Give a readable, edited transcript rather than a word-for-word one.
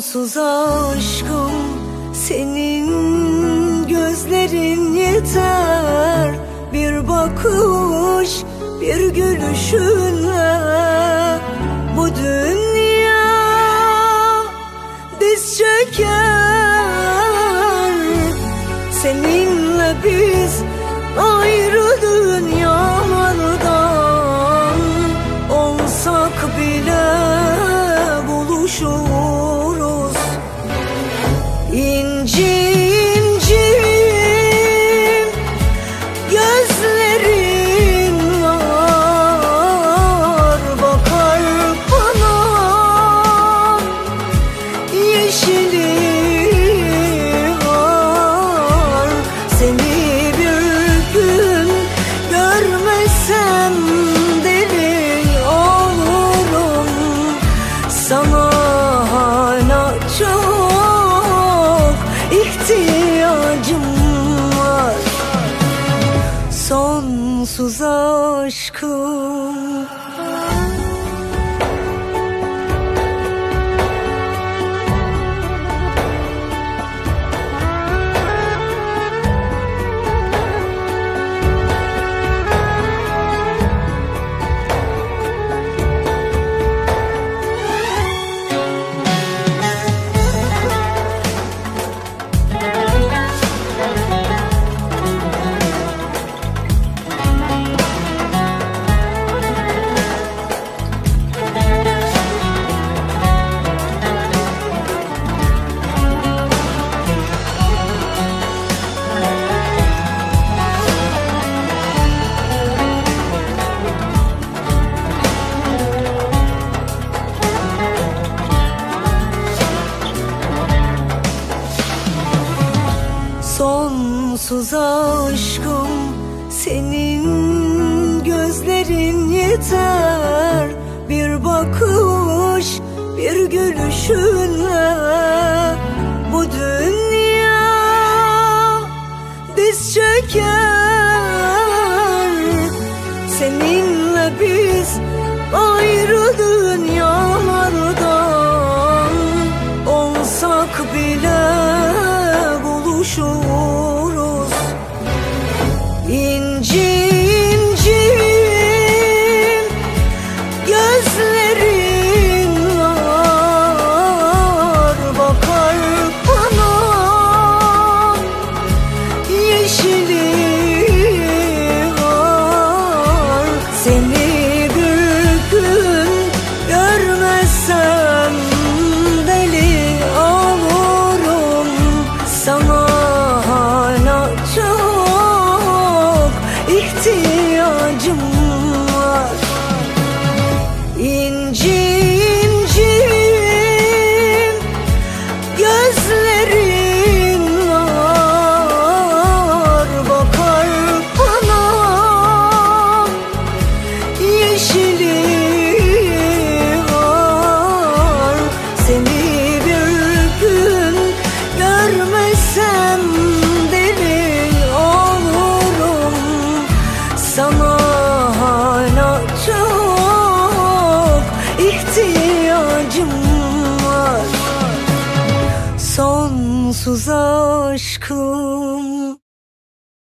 Sonsuz aşkım senin gözlerin yeter. Bir bakış, bir gülüşünle bu dünya diz çöker. Seninle biz ayrı dünyalardan olsak bile buluşuruz. İnci inci gözlerin var, bakar bana yeşili var. Seni bir gün görmesem deli olurum. Sana hala çok ihtiyacım var. Sonsuz aşkım. Sonsuz aşkım senin gözlerin yeter. Bir bakış, bir gülüşünle bu dünya diz çöker. Seninle biz ayrı dünyalardan olsak bile buluşuruz. İnci inci gözlerin var, bakar bana yeşili var. Seni bir gün görmezsem deli olurum. Sana hala çok ihtiyacım var. İnci inci gözlerin var, bakar bana yeşili var. Seni bir gün görmesem deli olurum. Sana hala çok ihtiyacım var. Sonsuz aşkım.